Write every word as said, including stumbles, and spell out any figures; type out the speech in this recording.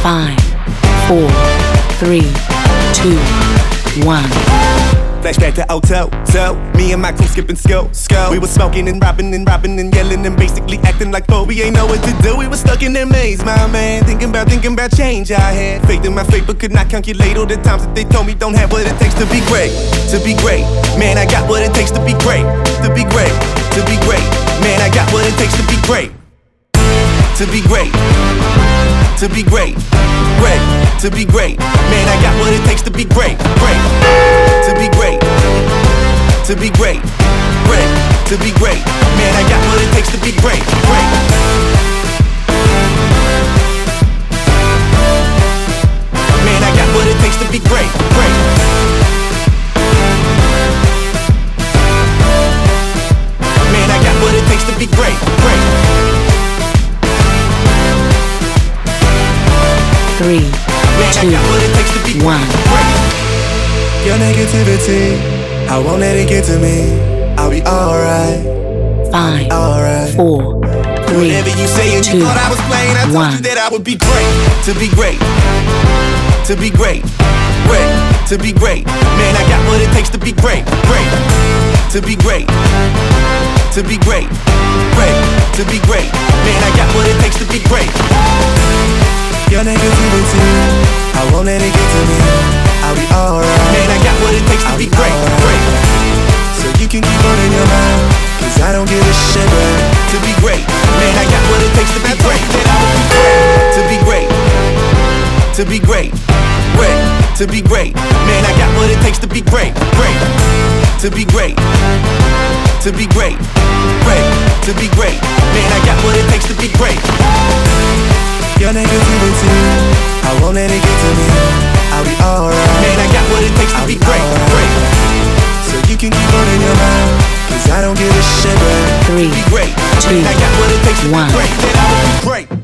Five, four, three, two, one. Flashback to Oto, so me and my crew skipping skill, skill. We was smoking and robbing and robbing and yelling and basically acting like four. We ain't know what to do. We was stuck in that maze, my man. Thinking about, thinking about change. I had faith in my fate, but could not calculate all the times that they told me don't have what it takes to be great, to be great. Man, I got what it takes to be great, to be great, to be great. Man, I got what it takes to be great, to be great, to be great, great, to be great. Man, I got what it takes to be great, great, to be great, to be great, great, to be great. Man, I got what it takes to be great, great. Man, I got what it takes to be great, great. Man, I got what it takes to be great, great. Three, two, one. Your negativity, I won't let it get to me. I'll be alright. Five, alright. Four, three, whatever you say and two, you thought I was playing, I told one. you that I would be great, to be great, to be great, great, to be great. Man, I got what it takes to be great, great, to be great, to be great, great, to be great. Man, I got what it takes to be great. Your negativity, I won't let it get to me. I'll be alright. Man, I got what it takes to be great, great. So you can keep on in your mind, cause I don't give a shit, bro. To be great, man, I got what it takes to be great. To be great, to be great, great, to be great. Man, I got what it takes to be great, great. To be great, to be great, great, to be great. Man, I got what it takes to be great. Your negativity, I won't let it get to me. I'll be alright. Man, I got what it takes to be great, great. So you can keep on in your mind, cause I don't give a shit, bro. Three, to be great, two, man, I got what it takes to one. be great. Then I will be great.